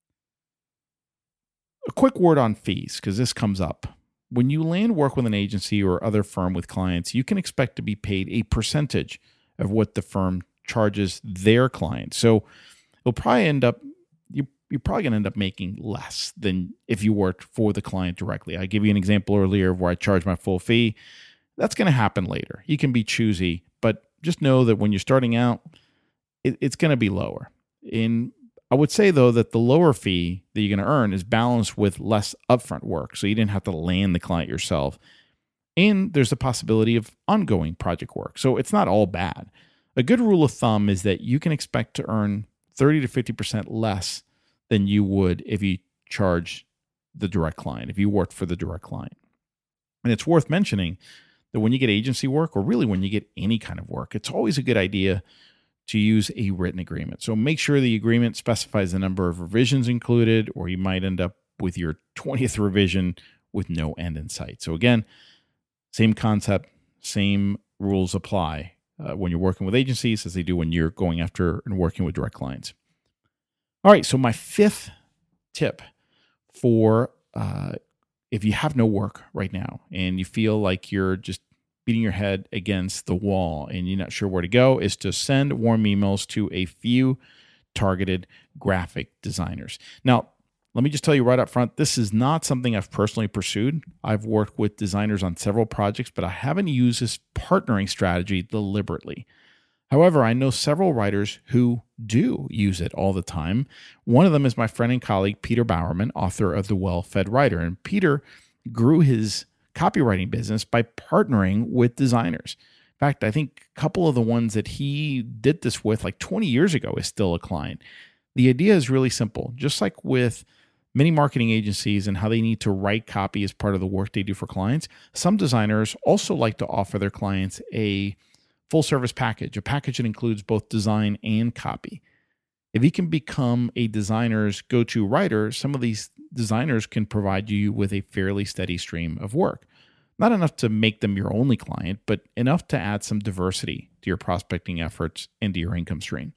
Speaker 1: A quick word on fees, because this comes up. When you land work with an agency or other firm with clients, you can expect to be paid a percentage of what the firm charges their clients. So you'll probably end up, you, you're probably going to end up making less than if you worked for the client directly. I gave you an example earlier of where I charge my full fee. That's going to happen later. You can be choosy, but just know that when you're starting out, it, it's going to be lower. In I would say, though, that the lower fee that you're going to earn is balanced with less upfront work, so you didn't have to land the client yourself. And there's the possibility of ongoing project work, so it's not all bad. A good rule of thumb is that you can expect to earn thirty to fifty percent less than you would if you charge the direct client, if you worked for the direct client. And it's worth mentioning that when you get agency work, or really when you get any kind of work, it's always a good idea to use a written agreement. So make sure the agreement specifies the number of revisions included, or you might end up with your twentieth revision with no end in sight. So again, same concept, same rules apply uh, when you're working with agencies as they do when you're going after and working with direct clients. All right, so my fifth tip for uh, if you have no work right now and you feel like you're just beating your head against the wall and you're not sure where to go, is to send warm emails to a few targeted graphic designers. Now, let me just tell you right up front, this is not something I've personally pursued. I've worked with designers on several projects, but I haven't used this partnering strategy deliberately. However, I know several writers who do use it all the time. One of them is my friend and colleague, Peter Bowerman, author of The Well-Fed Writer. And Peter grew his copywriting business by partnering with designers. In fact, I think a couple of the ones that he did this with like twenty years ago is still a client. The idea is really simple. Just like with many marketing agencies and how they need to write copy as part of the work they do for clients, some designers also like to offer their clients a full service package, a package that includes both design and copy. If you can become a designer's go-to writer, some of these designers can provide you with a fairly steady stream of work. Not enough to make them your only client, but enough to add some diversity to your prospecting efforts and to your income stream.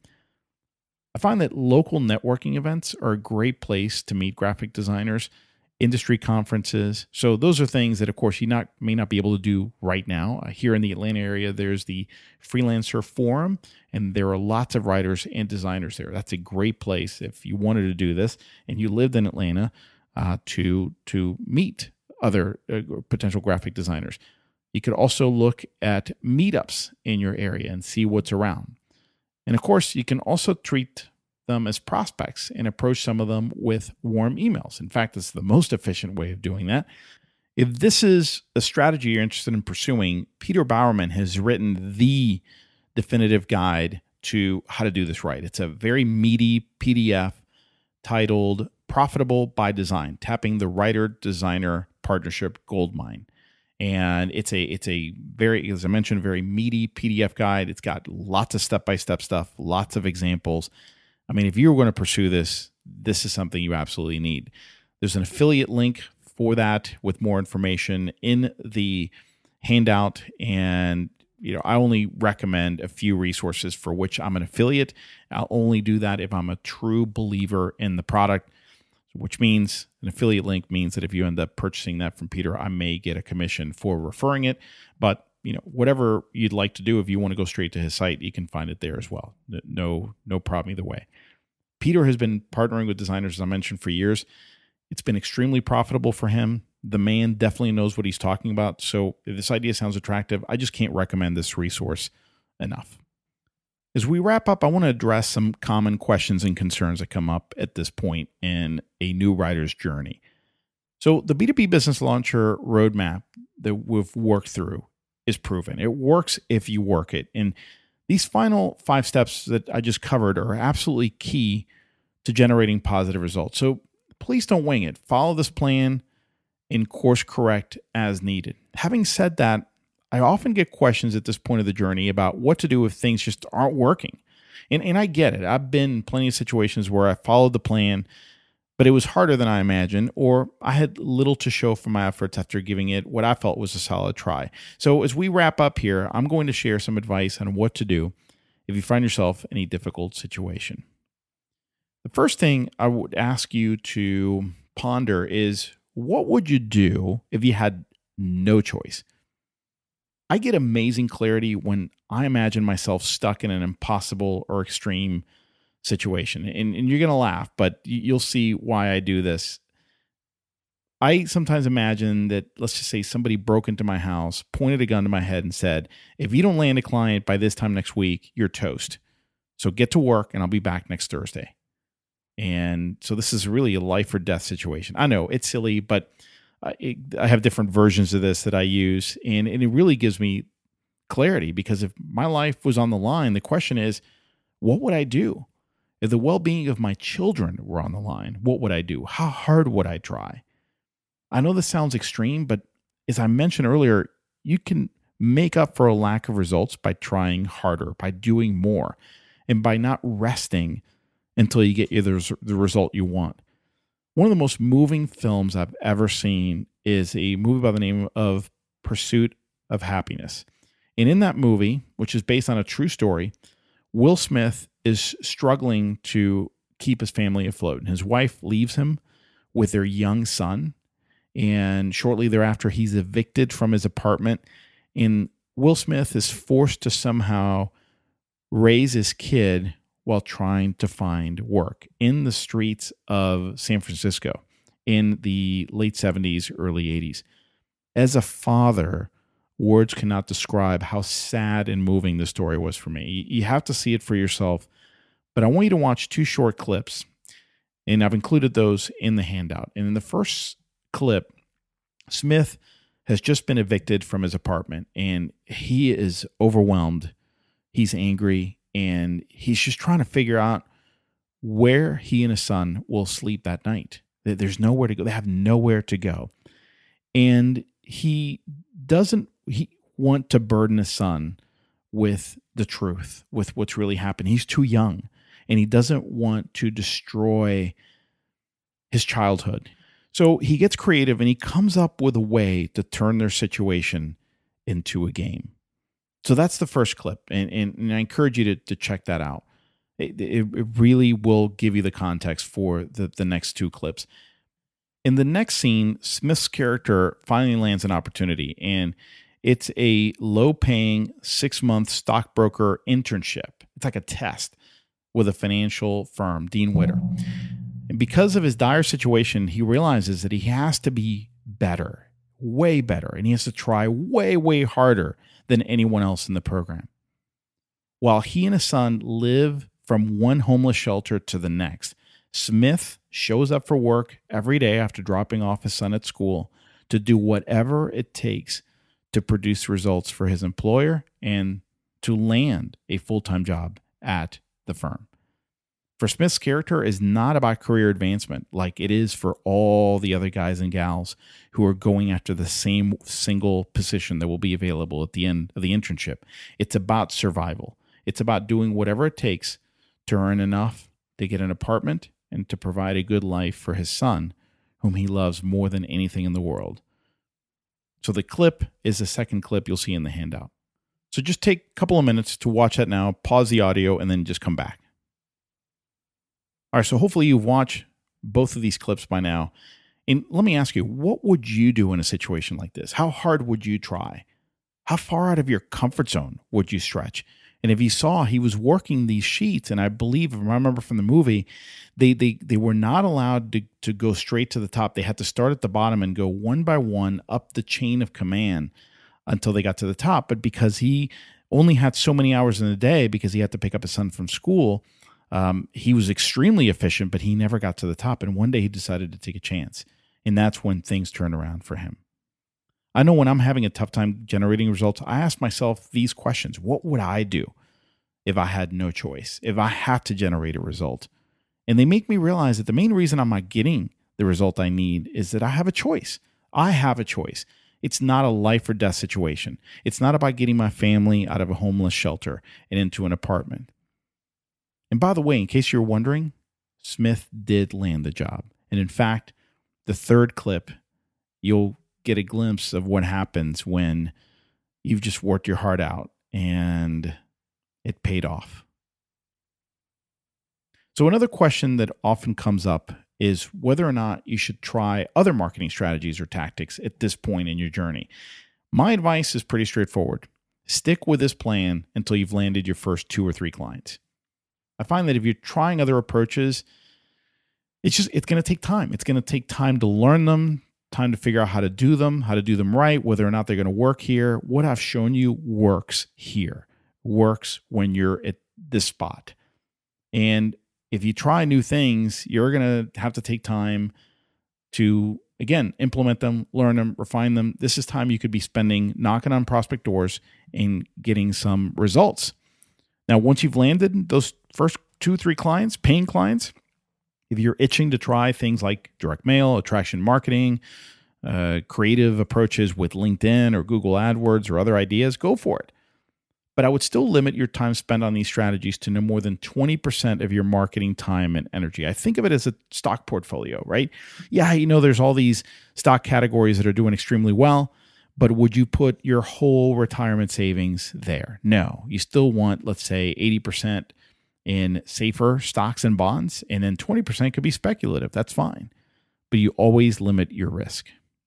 Speaker 1: I find that local networking events are a great place to meet graphic designers, industry conferences. So those are things that, of course, you not may not be able to do right now. Uh, here in the Atlanta area, there's the Freelancer Forum, and there are lots of writers and designers there. That's a great place if you wanted to do this and you lived in Atlanta uh, to, to meet other uh, potential graphic designers. You could also look at meetups in your area and see what's around. And of course, you can also treat them as prospects and approach some of them with warm emails. In fact, it's the most efficient way of doing that. If this is a strategy you're interested in pursuing, Peter Bowerman has written the definitive guide to how to do this right. It's a very meaty P D F titled Profitable by Design, Tapping the Writer-Designer Partnership Goldmine. And it's a it's a very, as I mentioned, very meaty P D F guide. It's got lots of step-by-step stuff, lots of examples. I mean, if you're going to pursue this, this is something you absolutely need. There's an affiliate link for that with more information in the handout. And, you know, I only recommend a few resources for which I'm an affiliate. I'll only do that if I'm a true believer in the product, which means an affiliate link means that if you end up purchasing that from Peter, I may get a commission for referring it. But, you know, whatever you'd like to do, if you want to go straight to his site, you can find it there as well. No, no problem either way. Peter has been partnering with designers, as I mentioned, for years. It's been extremely profitable for him. The man definitely knows what he's talking about. So if this idea sounds attractive, I just can't recommend this resource enough. As we wrap up, I want to address some common questions and concerns that come up at this point in a new writer's journey. So the B two B Business Launcher roadmap that we've worked through is proven. It works if you work it. And these final five steps that I just covered are absolutely key to generating positive results. So please don't wing it. Follow this plan and course correct as needed. Having said that, I often get questions at this point of the journey about what to do if things just aren't working. And and I get it. I've been in plenty of situations where I followed the plan, but it was harder than I imagined, or I had little to show for my efforts after giving it what I felt was a solid try. So as we wrap up here, I'm going to share some advice on what to do if you find yourself in a difficult situation. The first thing I would ask you to ponder is, what would you do if you had no choice? I get amazing clarity when I imagine myself stuck in an impossible or extreme situation. And, and you're going to laugh, but you'll see why I do this. I sometimes imagine that, let's just say somebody broke into my house, pointed a gun to my head and said, if you don't land a client by this time next week, you're toast. So get to work and I'll be back next Thursday. And so this is really a life or death situation. I know it's silly, but I, it, I have different versions of this that I use. And, and it really gives me clarity, because if my life was on the line, the question is, what would I do? If the well-being of my children were on the line, what would I do? How hard would I try? I know this sounds extreme, but as I mentioned earlier, you can make up for a lack of results by trying harder, by doing more, and by not resting until you get the, the result you want. One of the most moving films I've ever seen is a movie by the name of Pursuit of Happiness. And in that movie, which is based on a true story, Will Smith is struggling to keep his family afloat. And his wife leaves him with their young son. And shortly thereafter, he's evicted from his apartment. And Will Smith is forced to somehow raise his kid while trying to find work in the streets of San Francisco in the late seventies, early eighties. As a father, words cannot describe how sad and moving this story was for me. You have to see it for yourself, but I want you to watch two short clips, and I've included those in the handout. And in the first clip, Smith has just been evicted from his apartment, and he is overwhelmed. He's angry, and he's just trying to figure out where he and his son will sleep that night. There's nowhere to go. They have nowhere to go. And he doesn't he want to burden his son with the truth, with what's really happened. He's too young, and he doesn't want to destroy his childhood. So he gets creative, and he comes up with a way to turn their situation into a game. So that's the first clip, and, and, and I encourage you to, to check that out. It, it, it really will give you the context for the, the next two clips. In the next scene, Smith's character finally lands an opportunity, and it's a low-paying six-month stockbroker internship. It's like a test with a financial firm, Dean Witter. And because of his dire situation, he realizes that he has to be better, way better, and he has to try way, way harder than anyone else in the program. While he and his son live from one homeless shelter to the next, Smith shows up for work every day after dropping off his son at school to do whatever it takes to produce results for his employer and to land a full-time job at the firm. For Smith's character is not about career advancement like it is for all the other guys and gals who are going after the same single position that will be available at the end of the internship. It's about survival. It's about doing whatever it takes to earn enough to get an apartment and to provide a good life for his son, whom he loves more than anything in the world. So the clip is the second clip you'll see in the handout. So just take a couple of minutes to watch that now, pause the audio, and then just come back. All right, so hopefully you've watched both of these clips by now. And let me ask you, what would you do in a situation like this? How hard would you try? How far out of your comfort zone would you stretch? And if you saw, he was working these sheets, and I believe, if I remember from the movie, they they they were not allowed to, to go straight to the top. They had to start at the bottom and go one by one up the chain of command until they got to the top. But because he only had so many hours in a day, because he had to pick up his son from school, Um, he was extremely efficient, but he never got to the top. And one day he decided to take a chance. And that's when things turned around for him. I know when I'm having a tough time generating results, I ask myself these questions. What would I do if I had no choice, if I had to generate a result? And they make me realize that the main reason I'm not getting the result I need is that I have a choice. I have a choice. It's not a life or death situation. It's not about getting my family out of a homeless shelter and into an apartment. And by the way, in case you're wondering, Smith did land the job. And in fact, the third clip, you'll get a glimpse of what happens when you've just worked your heart out and it paid off. So another question that often comes up is whether or not you should try other marketing strategies or tactics at this point in your journey. My advice is pretty straightforward. Stick with this plan until you've landed your first two or three clients. I find that if you're trying other approaches, it's just it's going to take time. It's going to take time to learn them, time to figure out how to do them, how to do them right, whether or not they're going to work here. What I've shown you works here, works when you're at this spot. And if you try new things, you're going to have to take time to, again, implement them, learn them, refine them. This is time you could be spending knocking on prospect doors and getting some results. Now, once you've landed those first two, three clients, paying clients, if you're itching to try things like direct mail, attraction marketing, uh, creative approaches with LinkedIn or Google AdWords or other ideas, go for it. But I would still limit your time spent on these strategies to no more than twenty percent of your marketing time and energy. I think of it as a stock portfolio, right? Yeah, you know, there's all these stock categories that are doing extremely well, but would you put your whole retirement savings there? No. You still want, let's say, eighty percent in safer stocks and bonds, and then twenty percent could be speculative. That's fine. But you always limit your risk.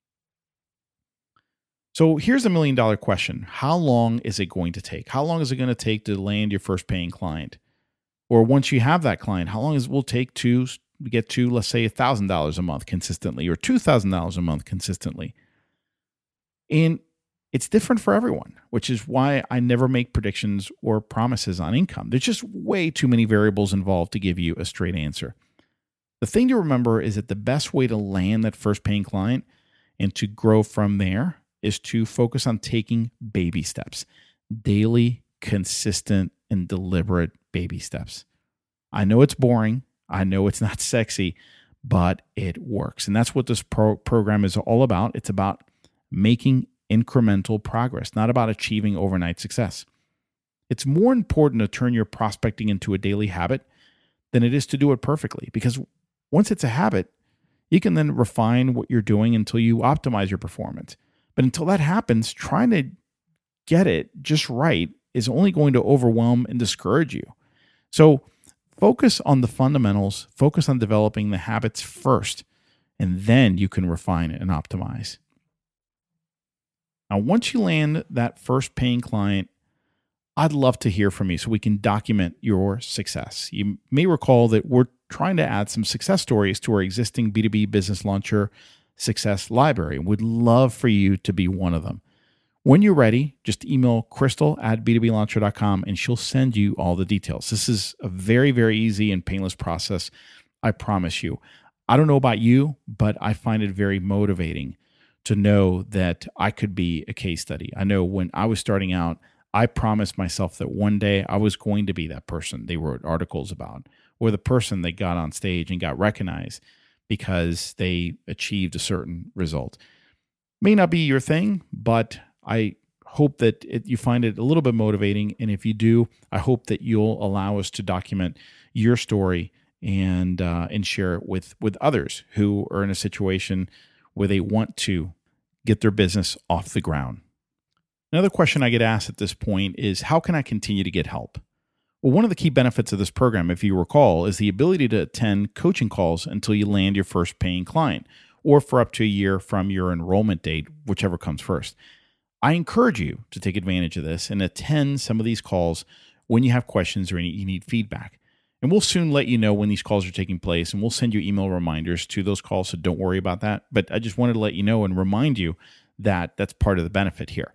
Speaker 1: So here's a million dollar question. How long is it going to take? How long is it going to take to land your first paying client? Or once you have that client, how long is it will take to get to, let's say, one thousand dollars a month consistently or two thousand dollars a month consistently? And it's different for everyone, which is why I never make predictions or promises on income. There's just way too many variables involved to give you a straight answer. The thing to remember is that the best way to land that first paying client and to grow from there is to focus on taking baby steps, daily, consistent, and deliberate baby steps. I know it's boring. I know it's not sexy, but it works. And that's what this pro- program is all about. It's about making incremental progress, not about achieving overnight success. It's more important to turn your prospecting into a daily habit than it is to do it perfectly, because once it's a habit, you can then refine what you're doing until you optimize your performance. But until that happens, trying to get it just right is only going to overwhelm and discourage you. So focus on the fundamentals, focus on developing the habits first, and then you can refine it and optimize. Now, once you land that first paying client, I'd love to hear from you so we can document your success. You may recall that we're trying to add some success stories to our existing B two B Business Launcher Success Library. Would love for you to be one of them. When you're ready, just email Crystal at b two b launcher dot com and she'll send you all the details. This is a very, very easy and painless process, I promise you. I don't know about you, but I find it very motivating to know that I could be a case study. I know when I was starting out, I promised myself that one day I was going to be that person they wrote articles about, or the person that got on stage and got recognized because they achieved a certain result. May not be your thing, but I hope that it, you find it a little bit motivating. And if you do, I hope that you'll allow us to document your story and uh, and share it with, with others who are in a situation where they want to get their business off the ground. Another question I get asked at this point is, how can I continue to get help? Well, one of the key benefits of this program, if you recall, is the ability to attend coaching calls until you land your first paying client, or for up to a year from your enrollment date, whichever comes first. I encourage you to take advantage of this and attend some of these calls when you have questions or you need feedback. And we'll soon let you know when these calls are taking place, and we'll send you email reminders to those calls, so don't worry about that. But I just wanted to let you know and remind you that that's part of the benefit here.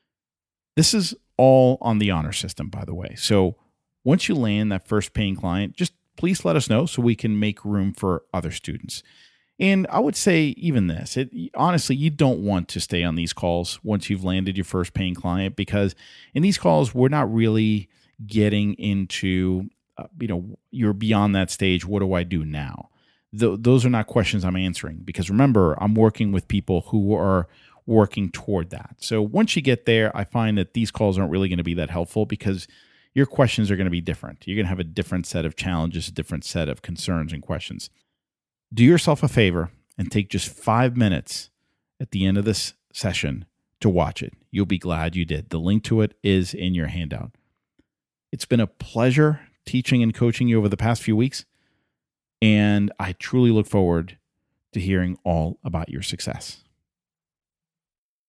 Speaker 1: This is all on the honor system, by the way. So once you land that first paying client, just please let us know so we can make room for other students. And I would say even this, it, honestly, you don't want to stay on these calls once you've landed your first paying client, because in these calls, we're not really getting into, uh, you know, you're beyond that stage. What do I do now? Th- those are not questions I'm answering, because remember, I'm working with people who are working toward that. So once you get there, I find that these calls aren't really going to be that helpful, because your questions are going to be different. You're going to have a different set of challenges, a different set of concerns and questions. Do yourself a favor and take just five minutes at the end of this session to watch it. You'll be glad you did. The link to it is in your handout. It's been a pleasure teaching and coaching you over the past few weeks, and I truly look forward to hearing all about your success.